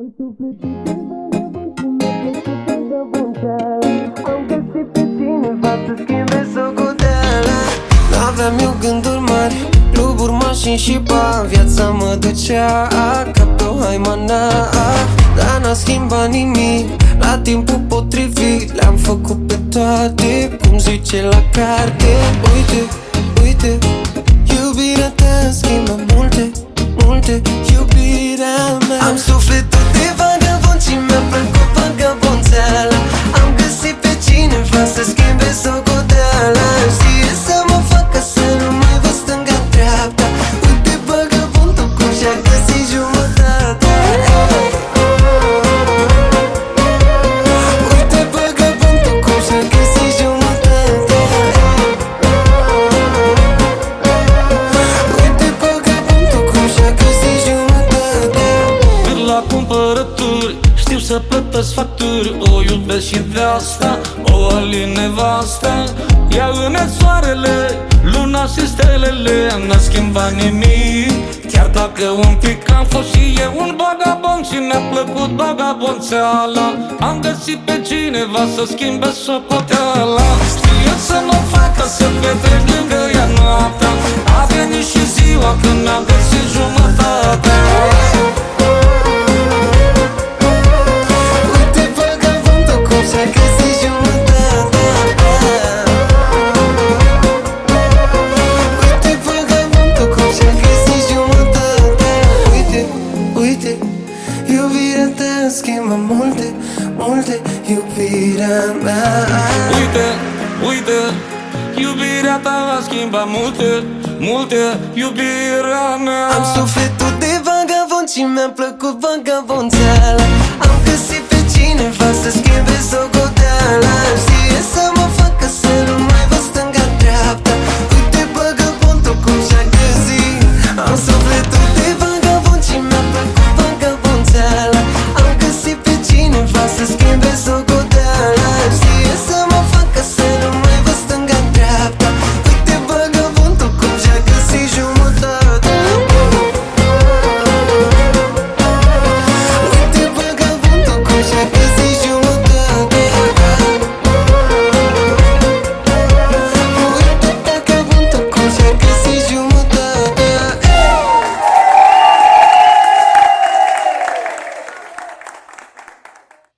Am găsit pe cineva să schimbe socoteala. N-aveam eu gânduri mari, cluburi, mașini și bani. Viața mă ducea ca pe o haimana, dar n-a schimbat nimic. La timpul potrivit le-am făcut pe toate, cum zice la carte. Uite, uite, iubirea ta schimbă multe, multe. Iubirea mea. Am sufletul de vagabond și mi-a plăcut vagabonțeala. Am găsit pe cineva să schimbe socoteala. Știe să mă facă să nu mai văd stânga-dreapta. Uite vagabondul cum și-a găsit jumătatea. Uite vagabondul cum și-a găsit jumătatea. Uite vagabondul cum și-a găsit jumătatea. Merg la cumpărături, știu să plătesc facturi. O iubesc și de asta, o alin nevasta. Ea îmi soarele, luna și stelele. N-a schimbat nimic, chiar dacă un pic am fost și eu un vagabond. Și mi-a plăcut vagabonțeala. Am găsit pe cineva să schimbe socoteala. Știe să mă facă să petrec lângă ea noaptea. A venit și ziua când mi-a găsit jumătatea. Uite vagabondul cum și-a găsit jumătatea. Uite vagabondul cum și-a găsit jumătatea. Uite, uite, iubirea ta schimbă multe, multe. Iubirea mea. Uite, uite, iubirea ta va schimba multe, multe. Iubirea mea. Am sufletul de vagabond și mi-a plăcut vagabonțeala. Am găsit pe cineva să schimbe socoteala. Știe să mă facă să nu mai văd stânga-dreapta. Uite vagabondul cum și-a găsit. Am sufletul